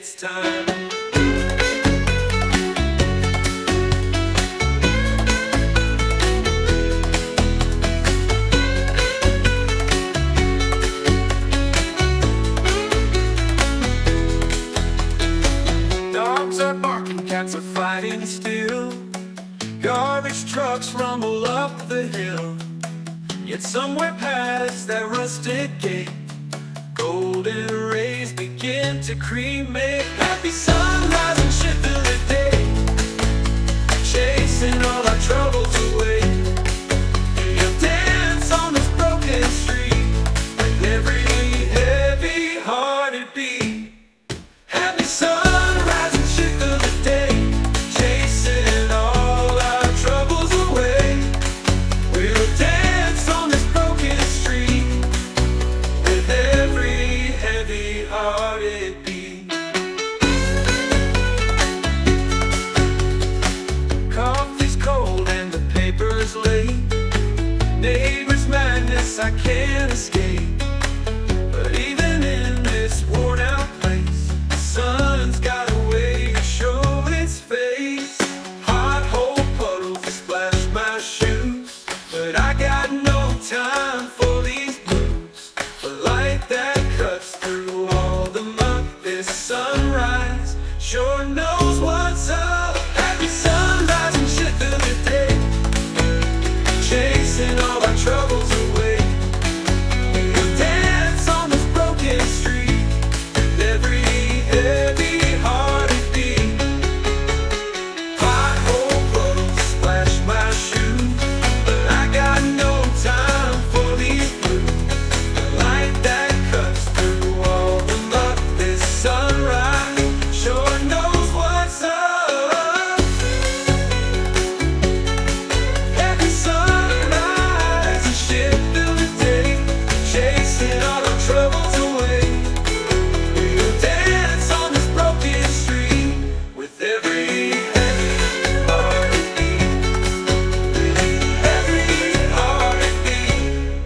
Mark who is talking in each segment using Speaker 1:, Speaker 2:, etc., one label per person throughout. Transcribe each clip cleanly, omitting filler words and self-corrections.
Speaker 1: it's time. Dogs are barking, cats are fighting still. Garbage trucks rumble up the hill. Yet somewhere past that rusted gate, golden rays begin to cremate. Happy sunrise and shit fill the day, chasing all our troubles away. You'll dance on this broken street with every heavy-hearted beat. Happy sunrise and shit fill the day, chasing all our troubles away. We'll dance on this broken street with every heavy-hearted beat. Coffee's cold and the paper's late. Neighbor's madness I can't escape. But even in this worn-out place, the sun's got a way to show its face. Hot hole puddles splash my shoes, but I got no time for these blues. A light that cuts through all the muck, this sunrise sure knows what's up. Happy sunrise and shit fill the day, chasing all our troubles away. We'll dance on this broken street with every heavy-hearted beat. Hot hole puddles splash my shoes, but I got no time for these blues. The light that cuts through all the muck, this sunrise sure knows what's up. Happy sunrise and shit fill the day, chasing all our troubles away. We'll dance on this broken street with every heavy-hearted beat, heavy-hearted beat.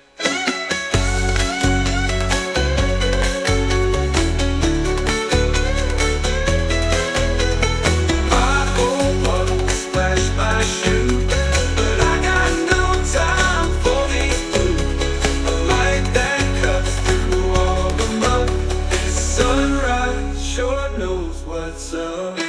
Speaker 1: Hot hole puddles splash my shoe, but I got no time for these blues. A light that cuts through all the mud, this sunrise sure knows what's up.